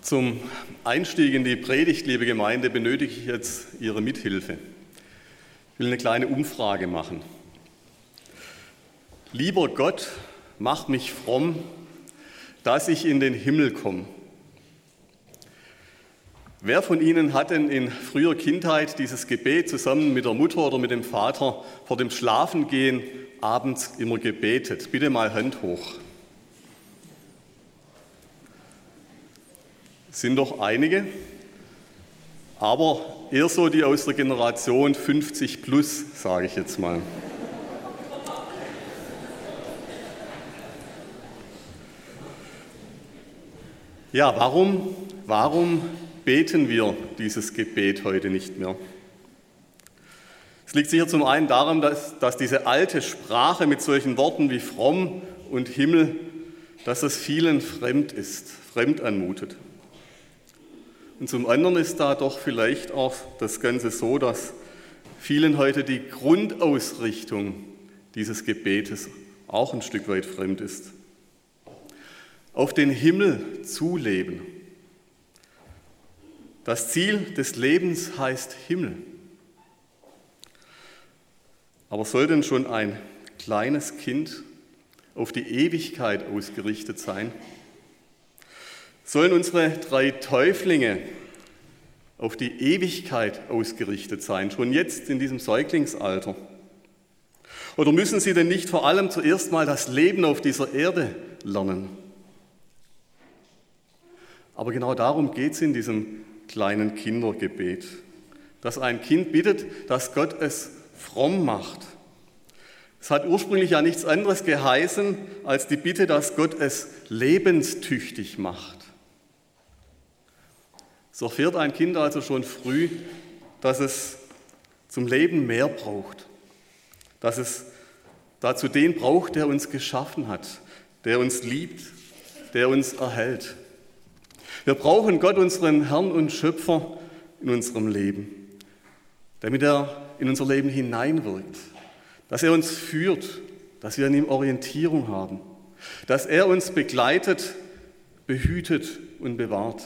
Zum Einstieg in die Predigt, liebe Gemeinde, benötige ich jetzt Ihre Mithilfe. Ich will eine kleine Umfrage machen. Lieber Gott, mach mich fromm, dass ich in den Himmel komme. Wer von Ihnen hat denn in früher Kindheit dieses Gebet zusammen mit der Mutter oder mit dem Vater vor dem Schlafengehen abends immer gebetet? Bitte mal Hand hoch. Sind doch einige, aber eher so die aus der Generation 50 plus, sage ich jetzt mal. Ja, warum beten wir dieses Gebet heute nicht mehr? Es liegt sicher zum einen daran, dass diese alte Sprache mit solchen Worten wie fromm und Himmel, dass das vielen fremd ist, fremd anmutet. Und zum anderen ist da doch vielleicht auch das Ganze so, dass vielen heute die Grundausrichtung dieses Gebetes auch ein Stück weit fremd ist. Auf den Himmel zuleben. Das Ziel des Lebens heißt Himmel. Aber soll denn schon ein kleines Kind auf die Ewigkeit ausgerichtet sein? Sollen unsere 3 Täuflinge auf die Ewigkeit ausgerichtet sein, schon jetzt in diesem Säuglingsalter? Oder müssen sie denn nicht vor allem zuerst mal das Leben auf dieser Erde lernen? Aber genau darum geht es in diesem kleinen Kindergebet, dass ein Kind bittet, dass Gott es fromm macht. Es hat ursprünglich ja nichts anderes geheißen, als die Bitte, dass Gott es lebenstüchtig macht. So erfährt ein Kind also schon früh, dass es zum Leben mehr braucht, dass es dazu den braucht, der uns geschaffen hat, der uns liebt, der uns erhält. Wir brauchen Gott, unseren Herrn und Schöpfer, in unserem Leben, damit er in unser Leben hineinwirkt, dass er uns führt, dass wir in ihm Orientierung haben, dass er uns begleitet, behütet und bewahrt.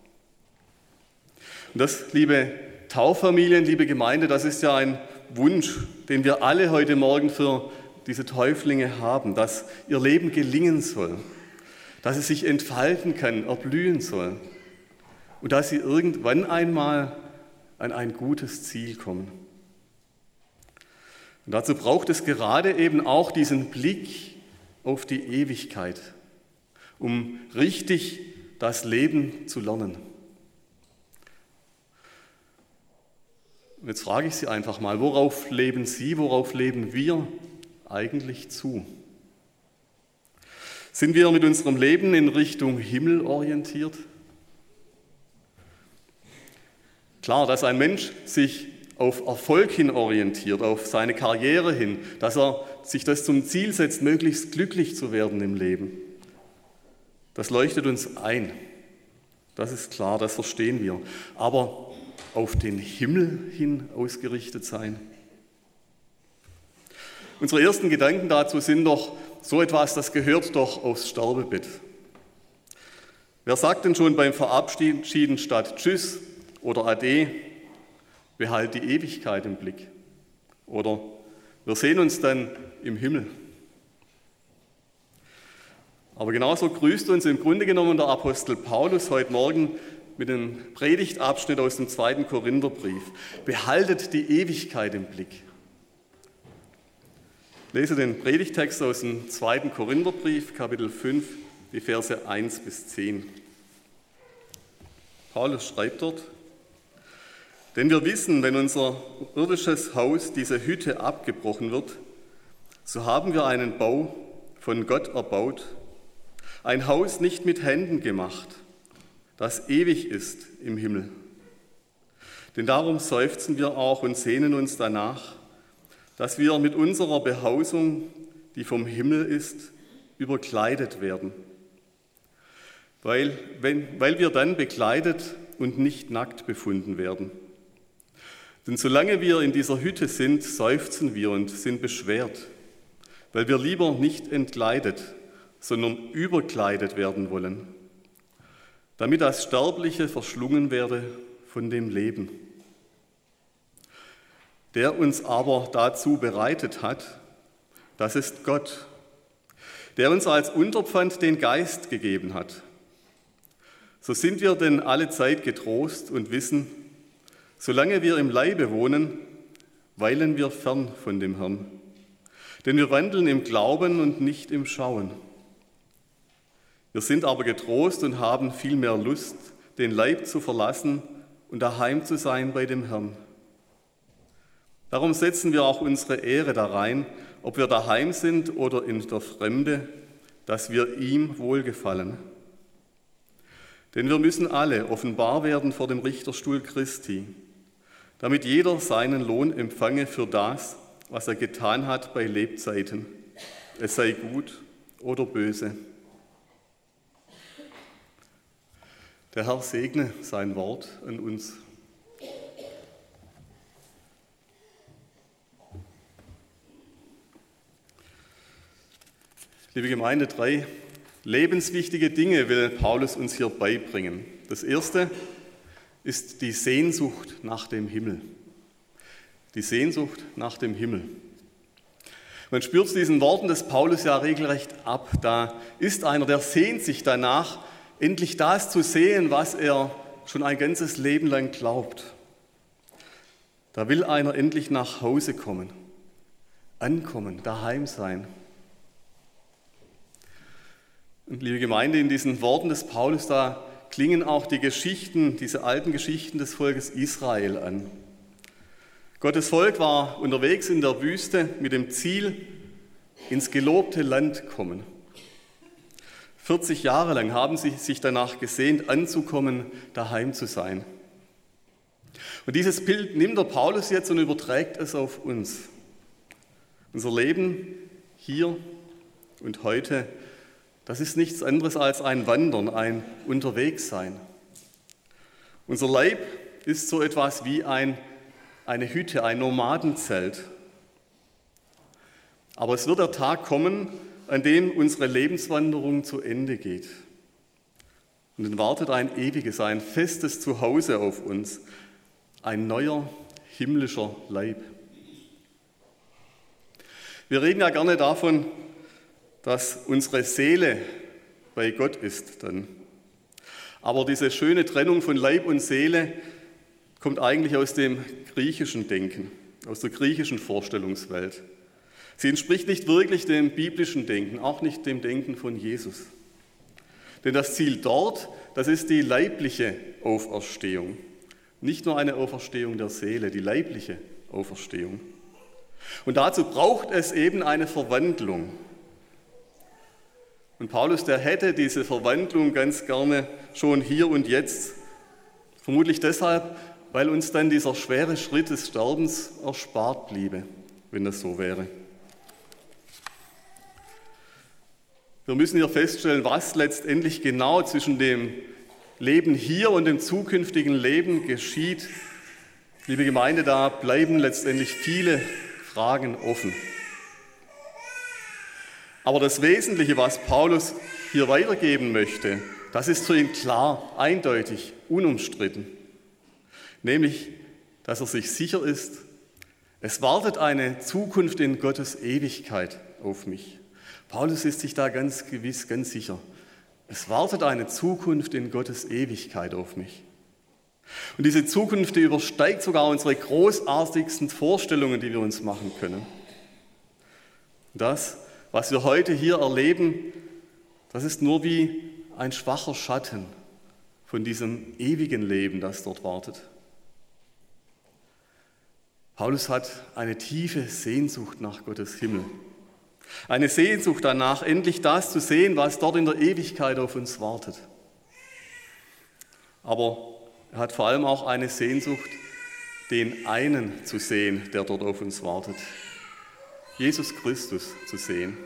Und das, liebe Tauffamilien, liebe Gemeinde, das ist ja ein Wunsch, den wir alle heute Morgen für diese Täuflinge haben, dass ihr Leben gelingen soll, dass es sich entfalten kann, erblühen soll und dass sie irgendwann einmal an ein gutes Ziel kommen. Und dazu braucht es gerade eben auch diesen Blick auf die Ewigkeit, um richtig das Leben zu lernen. Und jetzt frage ich Sie einfach mal, worauf leben Sie, worauf leben wir eigentlich zu? Sind wir mit unserem Leben in Richtung Himmel orientiert? Klar, dass ein Mensch sich auf Erfolg hin orientiert, auf seine Karriere hin, dass er sich das zum Ziel setzt, möglichst glücklich zu werden im Leben. Das leuchtet uns ein. Das ist klar, das verstehen wir. Aber auf den Himmel hin ausgerichtet sein? Unsere ersten Gedanken dazu sind doch so etwas, das gehört doch aufs Sterbebett. Wer sagt denn schon beim Verabschieden statt Tschüss oder Ade, behalt die Ewigkeit im Blick? Oder wir sehen uns dann im Himmel. Aber genauso grüßt uns im Grunde genommen der Apostel Paulus heute Morgen mit dem Predigtabschnitt aus dem 2. Korintherbrief. Behaltet die Ewigkeit im Blick. Ich lese den Predigtext aus dem 2. Korintherbrief, Kapitel 5, die Verse 1 bis 10. Paulus schreibt dort: Denn wir wissen, wenn unser irdisches Haus, diese Hütte, abgebrochen wird, so haben wir einen Bau von Gott erbaut, ein Haus nicht mit Händen gemacht, das ewig ist im Himmel. Denn darum seufzen wir auch und sehnen uns danach, dass wir mit unserer Behausung, die vom Himmel ist, überkleidet werden. Weil wir dann bekleidet und nicht nackt befunden werden. Denn solange wir in dieser Hütte sind, seufzen wir und sind beschwert, weil wir lieber nicht entkleidet, sondern überkleidet werden wollen. damit das Sterbliche verschlungen werde von dem Leben. Der uns aber dazu bereitet hat, das ist Gott, der uns als Unterpfand den Geist gegeben hat. So sind wir denn alle Zeit getrost und wissen, solange wir im Leibe wohnen, weilen wir fern von dem Herrn. Denn wir wandeln im Glauben und nicht im Schauen. Wir sind aber getrost und haben viel mehr Lust, den Leib zu verlassen und daheim zu sein bei dem Herrn. Darum setzen wir auch unsere Ehre darein, ob wir daheim sind oder in der Fremde, dass wir ihm wohlgefallen. Denn wir müssen alle offenbar werden vor dem Richterstuhl Christi, damit jeder seinen Lohn empfange für das, was er getan hat bei Lebzeiten, es sei gut oder böse. Der Herr segne sein Wort an uns. Liebe Gemeinde, 3 lebenswichtige Dinge will Paulus uns hier beibringen. Das erste ist die Sehnsucht nach dem Himmel. Die Sehnsucht nach dem Himmel. Man spürt es diesen Worten des Paulus ja regelrecht ab. Da ist einer, der sehnt sich danach, endlich das zu sehen, was er schon ein ganzes Leben lang glaubt. Da will einer endlich nach Hause kommen, ankommen, daheim sein. Und liebe Gemeinde, in diesen Worten des Paulus, da klingen auch die Geschichten, diese alten Geschichten des Volkes Israel an. Gottes Volk war unterwegs in der Wüste mit dem Ziel, ins gelobte Land kommen. 40 Jahre lang haben sie sich danach gesehnt, anzukommen, daheim zu sein. Und dieses Bild nimmt der Paulus jetzt und überträgt es auf uns. Unser Leben hier und heute, das ist nichts anderes als ein Wandern, ein Unterwegssein. Unser Leib ist so etwas wie eine Hütte, ein Nomadenzelt. Aber es wird der Tag kommen, an dem unsere Lebenswanderung zu Ende geht. Und dann wartet ein ewiges, ein festes Zuhause auf uns, ein neuer himmlischer Leib. Wir reden ja gerne davon, dass unsere Seele bei Gott ist dann. Aber diese schöne Trennung von Leib und Seele kommt eigentlich aus dem griechischen Denken, aus der griechischen Vorstellungswelt. Sie entspricht nicht wirklich dem biblischen Denken, auch nicht dem Denken von Jesus. Denn das Ziel dort, das ist die leibliche Auferstehung. Nicht nur eine Auferstehung der Seele, die leibliche Auferstehung. Und dazu braucht es eben eine Verwandlung. Und Paulus, der hätte diese Verwandlung ganz gerne schon hier und jetzt. Vermutlich deshalb, weil uns dann dieser schwere Schritt des Sterbens erspart bliebe, wenn das so wäre. Wir müssen hier feststellen, was letztendlich genau zwischen dem Leben hier und dem zukünftigen Leben geschieht. Liebe Gemeinde, da bleiben letztendlich viele Fragen offen. Aber das Wesentliche, was Paulus hier weitergeben möchte, das ist für ihn klar, eindeutig, unumstritten. Nämlich, dass er sich sicher ist, es wartet eine Zukunft in Gottes Ewigkeit auf mich. Paulus ist sich da ganz gewiss, ganz sicher. Es wartet eine Zukunft in Gottes Ewigkeit auf mich. Und diese Zukunft, die übersteigt sogar unsere großartigsten Vorstellungen, die wir uns machen können. Das, was wir heute hier erleben, das ist nur wie ein schwacher Schatten von diesem ewigen Leben, das dort wartet. Paulus hat eine tiefe Sehnsucht nach Gottes Himmel. Eine Sehnsucht danach, endlich das zu sehen, was dort in der Ewigkeit auf uns wartet. Aber er hat vor allem auch eine Sehnsucht, den einen zu sehen, der dort auf uns wartet. Jesus Christus zu sehen.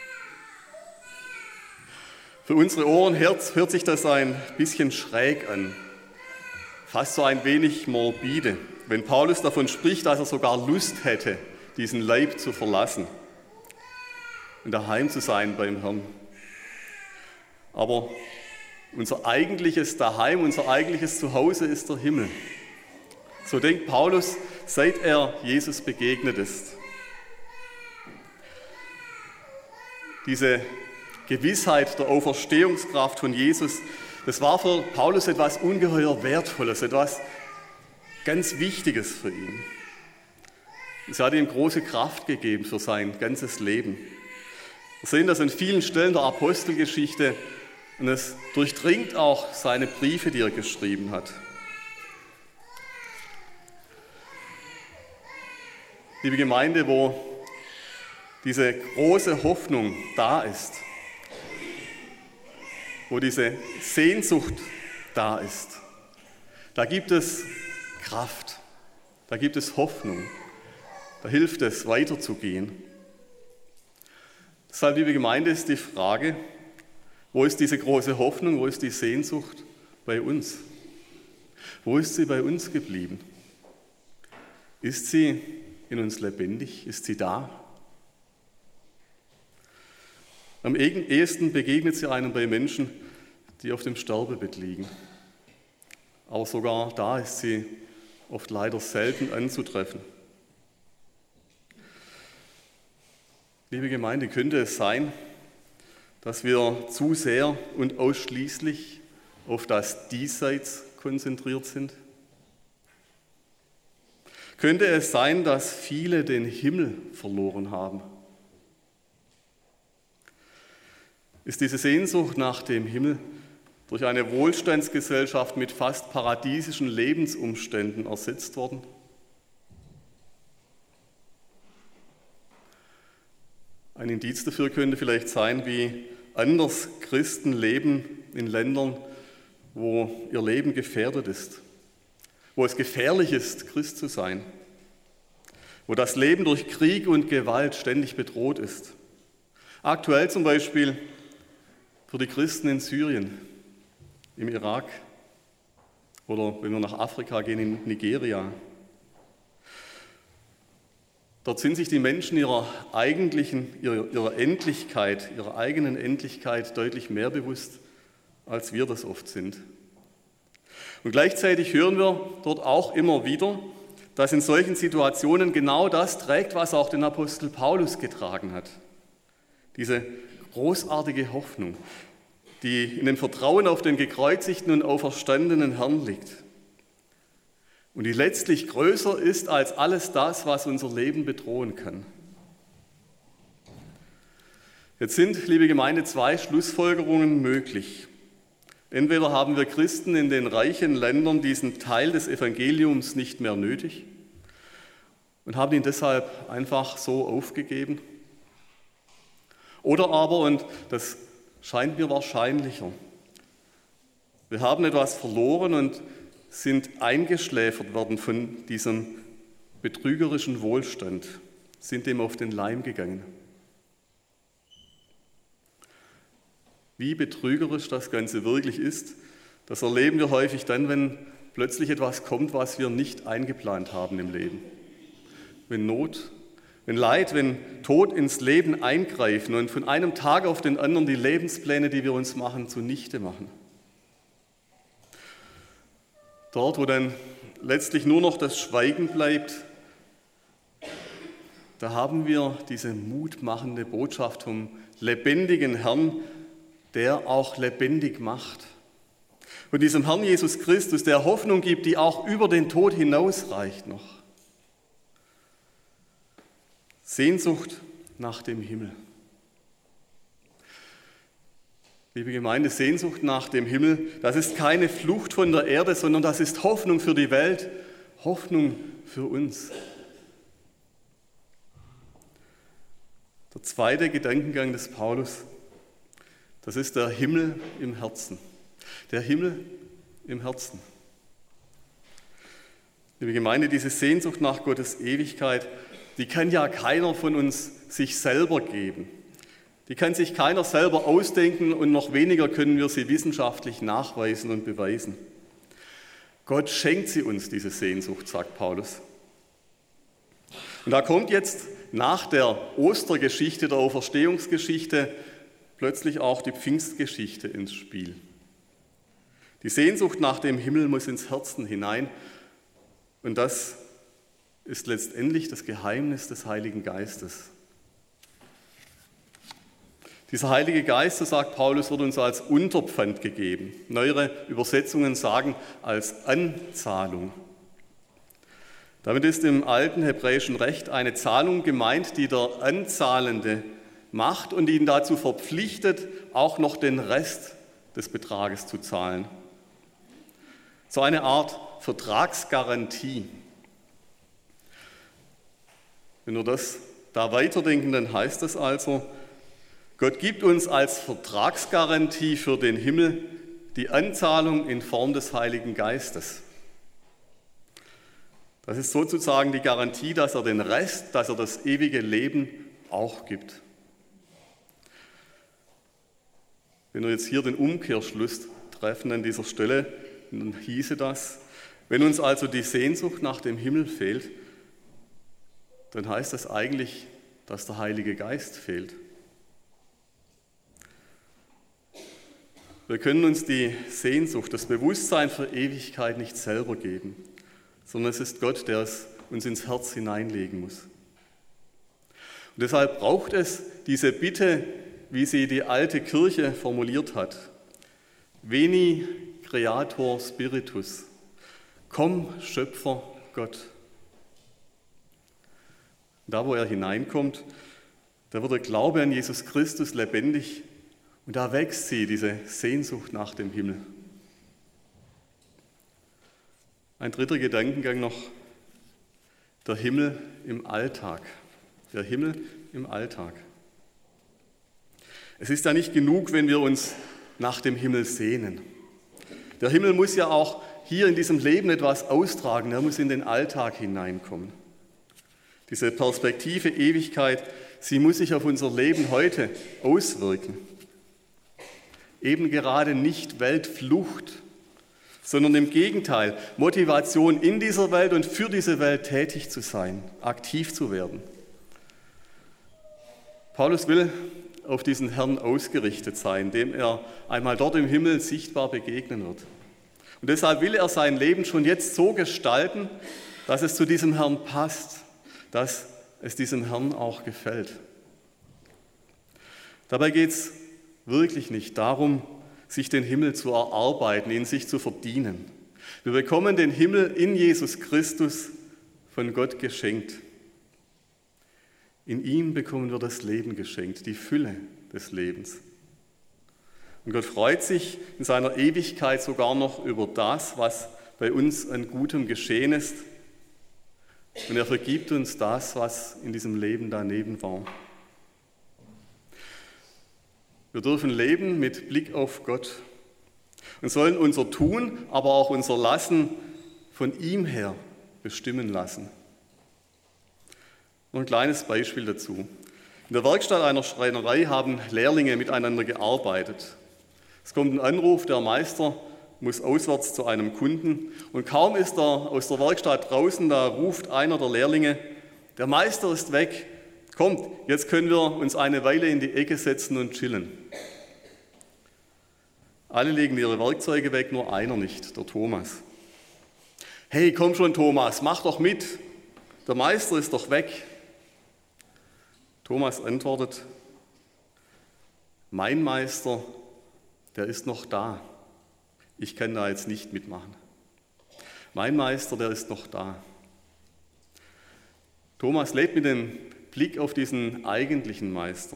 Für unsere Ohren hört sich das ein bisschen schräg an, fast so ein wenig morbide, wenn Paulus davon spricht, dass er sogar Lust hätte, diesen Leib zu verlassen und daheim zu sein beim Herrn. Aber Unser eigentliches Daheim, unser eigentliches Zuhause ist der Himmel. So denkt Paulus, seit er Jesus begegnet ist. Diese Gewissheit der Auferstehungskraft von Jesus, das war für Paulus etwas ungeheuer Wertvolles, etwas ganz Wichtiges für ihn. Es hat ihm große Kraft gegeben für sein ganzes Leben. Wir sehen das an vielen Stellen der Apostelgeschichte und es durchdringt auch seine Briefe, die er geschrieben hat. Liebe Gemeinde, wo diese große Hoffnung da ist, wo diese Sehnsucht da ist, da gibt es Kraft, da gibt es Hoffnung, da hilft es, weiterzugehen. Deshalb, liebe Gemeinde, ist die Frage, wo ist diese große Hoffnung, wo ist die Sehnsucht bei uns? Wo ist sie bei uns geblieben? Ist sie in uns lebendig? Ist sie da? Am ehesten begegnet sie einem bei Menschen, die auf dem Sterbebett liegen. Aber sogar da ist sie oft leider selten anzutreffen. Liebe Gemeinde, könnte es sein, dass wir zu sehr und ausschließlich auf das Diesseits konzentriert sind? Könnte es sein, dass viele den Himmel verloren haben? Ist diese Sehnsucht nach dem Himmel durch eine Wohlstandsgesellschaft mit fast paradiesischen Lebensumständen ersetzt worden? Ein Indiz dafür könnte vielleicht sein, wie anders Christen leben in Ländern, wo ihr Leben gefährdet ist, wo es gefährlich ist, Christ zu sein, wo das Leben durch Krieg und Gewalt ständig bedroht ist. Aktuell zum Beispiel für die Christen in Syrien, im Irak oder wenn wir nach Afrika gehen, in Nigeria. Dort sind sich die Menschen ihrer Endlichkeit, ihrer eigenen Endlichkeit deutlich mehr bewusst, als wir das oft sind. Und gleichzeitig hören wir dort auch immer wieder, dass in solchen Situationen genau das trägt, was auch den Apostel Paulus getragen hat. Diese großartige Hoffnung, die in dem Vertrauen auf den gekreuzigten und auferstandenen Herrn liegt. Und die letztlich größer ist als alles das, was unser Leben bedrohen kann. Jetzt sind, liebe Gemeinde, zwei Schlussfolgerungen möglich. Entweder haben wir Christen in den reichen Ländern diesen Teil des Evangeliums nicht mehr nötig und haben ihn deshalb einfach so aufgegeben. Oder aber, und das scheint mir wahrscheinlicher, wir haben etwas verloren und sind eingeschläfert worden von diesem betrügerischen Wohlstand, sind dem auf den Leim gegangen. Wie betrügerisch das Ganze wirklich ist, das erleben wir häufig dann, wenn plötzlich etwas kommt, was wir nicht eingeplant haben im Leben. Wenn Not, wenn Leid, wenn Tod ins Leben eingreifen und von einem Tag auf den anderen die Lebenspläne, die wir uns machen, zunichte machen. Dort, wo dann letztlich nur noch das Schweigen bleibt, da haben wir diese mutmachende Botschaft vom lebendigen Herrn, der auch lebendig macht. Und diesem Herrn Jesus Christus, der Hoffnung gibt, die auch über den Tod hinausreicht noch. Sehnsucht nach dem Himmel. Liebe Gemeinde, Sehnsucht nach dem Himmel, das ist keine Flucht von der Erde, sondern das ist Hoffnung für die Welt, Hoffnung für uns. Der zweite Gedankengang des Paulus, das ist der Himmel im Herzen. Der Himmel im Herzen. Liebe Gemeinde, diese Sehnsucht nach Gottes Ewigkeit, die kann ja keiner von uns sich selber geben. Die kann sich keiner selber ausdenken und noch weniger können wir sie wissenschaftlich nachweisen und beweisen. Gott schenkt sie uns, diese Sehnsucht, sagt Paulus. Und da kommt jetzt nach der Ostergeschichte, der Auferstehungsgeschichte, plötzlich auch die Pfingstgeschichte ins Spiel. Die Sehnsucht nach dem Himmel muss ins Herzen hinein und das ist letztendlich das Geheimnis des Heiligen Geistes. Dieser Heilige Geist, so sagt Paulus, wird uns als Unterpfand gegeben. Neuere Übersetzungen sagen als Anzahlung. Damit ist im alten hebräischen Recht eine Zahlung gemeint, die der Anzahlende macht und ihn dazu verpflichtet, auch noch den Rest des Betrages zu zahlen. So eine Art Vertragsgarantie. Wenn wir das da weiterdenken, dann heißt das also, Gott gibt uns als Vertragsgarantie für den Himmel die Anzahlung in Form des Heiligen Geistes. Das ist sozusagen die Garantie, dass er den Rest, dass er das ewige Leben auch gibt. Wenn wir jetzt hier den Umkehrschluss treffen an dieser Stelle, dann hieße das, wenn uns also die Sehnsucht nach dem Himmel fehlt, dann heißt das eigentlich, dass der Heilige Geist fehlt. Wir können uns die Sehnsucht, das Bewusstsein für Ewigkeit nicht selber geben, sondern es ist Gott, der es uns ins Herz hineinlegen muss. Und deshalb braucht es diese Bitte, wie sie die alte Kirche formuliert hat. Veni Creator Spiritus. Komm, Schöpfer Gott. Da, wo er hineinkommt, da wird der Glaube an Jesus Christus lebendig und da wächst diese Sehnsucht nach dem Himmel. Ein dritter Gedankengang noch, der Himmel im Alltag. Der Himmel im Alltag. Es ist ja nicht genug, wenn wir uns nach dem Himmel sehnen. Der Himmel muss ja auch hier in diesem Leben etwas austragen, er muss in den Alltag hineinkommen. Diese Perspektive Ewigkeit, sie muss sich auf unser Leben heute auswirken. Eben gerade nicht Weltflucht, sondern im Gegenteil, Motivation in dieser Welt und für diese Welt tätig zu sein, aktiv zu werden. Paulus will auf diesen Herrn ausgerichtet sein, dem er einmal dort im Himmel sichtbar begegnen wird. Und deshalb will er sein Leben schon jetzt so gestalten, dass es zu diesem Herrn passt, dass es diesem Herrn auch gefällt. Dabei geht es wirklich nicht darum, sich den Himmel zu erarbeiten, ihn sich zu verdienen. Wir bekommen den Himmel in Jesus Christus von Gott geschenkt. In ihm bekommen wir das Leben geschenkt, die Fülle des Lebens. Und Gott freut sich in seiner Ewigkeit sogar noch über das, was bei uns an Gutem geschehen ist. Und er vergibt uns das, was in diesem Leben daneben war. Wir dürfen leben mit Blick auf Gott und sollen unser Tun, aber auch unser Lassen von ihm her bestimmen lassen. Noch ein kleines Beispiel dazu. In der Werkstatt einer Schreinerei haben Lehrlinge miteinander gearbeitet. Es kommt ein Anruf, der Meister muss auswärts zu einem Kunden und kaum ist er aus der Werkstatt draußen, da ruft einer der Lehrlinge, der Meister ist weg, kommt, jetzt können wir uns eine Weile in die Ecke setzen und chillen. Alle legen ihre Werkzeuge weg, nur einer nicht, der Thomas. Hey, komm schon Thomas, mach doch mit, der Meister ist doch weg. Thomas antwortet, mein Meister, der ist noch da. Ich kann da jetzt nicht mitmachen. Mein Meister, der ist noch da. Thomas lebt mit dem Blick auf diesen eigentlichen Meister.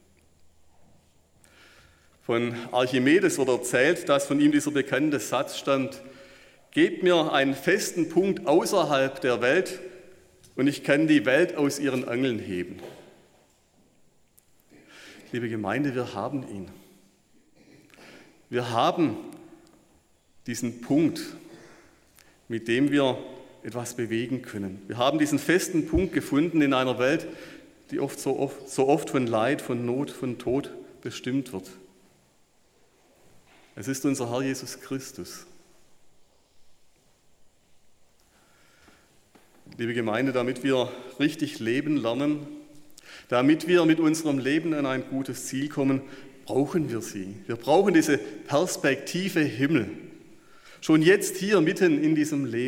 Von Archimedes wird erzählt, dass von ihm dieser bekannte Satz stammt, gebt mir einen festen Punkt außerhalb der Welt und ich kann die Welt aus ihren Angeln heben. Liebe Gemeinde, wir haben ihn. Wir haben diesen Punkt, mit dem wir etwas bewegen können. Wir haben diesen festen Punkt gefunden in einer Welt, die so oft von Leid, von Not, von Tod bestimmt wird. Es ist unser Herr Jesus Christus. Liebe Gemeinde, damit wir richtig leben lernen, damit wir mit unserem Leben an ein gutes Ziel kommen, brauchen wir sie. Wir brauchen diese Perspektive Himmel. Schon jetzt hier mitten in diesem Leben.